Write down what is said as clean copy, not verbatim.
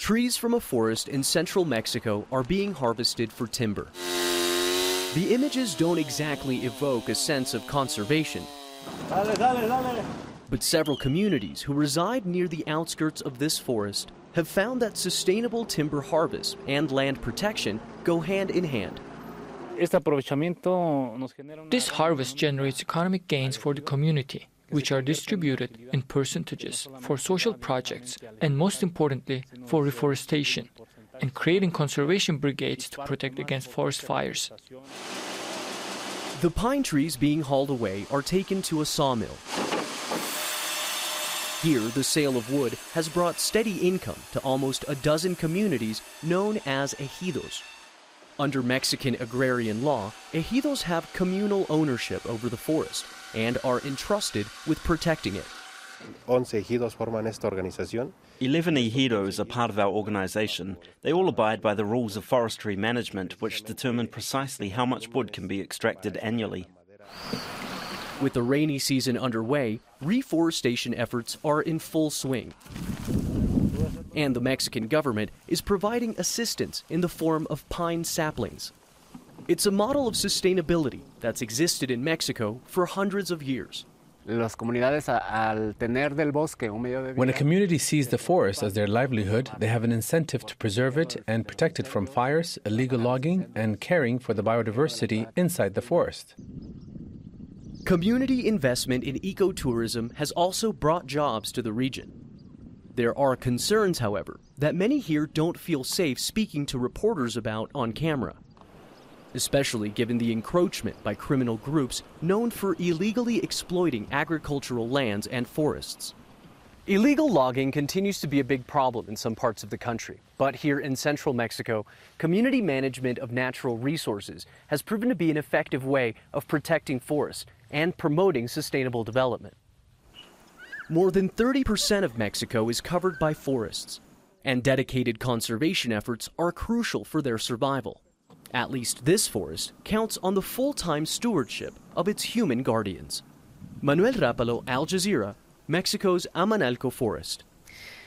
Trees from a forest in central Mexico are being harvested for timber. The images don't exactly evoke a sense of conservation, but several communities who reside near the outskirts of this forest have found that sustainable timber harvest and land protection go hand in hand. This harvest generates economic gains for the community, which are distributed in percentages for social projects and, most importantly, for reforestation and creating conservation brigades to protect against forest fires. The pine trees being hauled away are taken to a sawmill. Here, the sale of wood has brought steady income to almost a dozen communities known as ejidos. Under Mexican agrarian law, ejidos have communal ownership over the forest and are entrusted with protecting it. 11 ejidos forman esta organización. 11 ejidos are part of our organization. They all abide by the rules of forestry management, which determine precisely how much wood can be extracted annually. With the rainy season underway, reforestation efforts are in full swing. And the Mexican government is providing assistance in the form of pine saplings. It's a model of sustainability that's existed in Mexico for hundreds of years. When a community sees the forest as their livelihood, they have an incentive to preserve it and protect it from fires, illegal logging, and caring for the biodiversity inside the forest. Community investment in ecotourism has also brought jobs to the region. There are concerns, however, that many here don't feel safe speaking to reporters about on camera, especially given the encroachment by criminal groups known for illegally exploiting agricultural lands and forests. Illegal logging continues to be a big problem in some parts of the country, but here in central Mexico, community management of natural resources has proven to be an effective way of protecting forests and promoting sustainable development. More than 30% of Mexico is covered by forests, and dedicated conservation efforts are crucial for their survival. At least this forest counts on the full-time stewardship of its human guardians. Manuel Rapalo, Al Jazeera, Mexico's Amanalco Forest.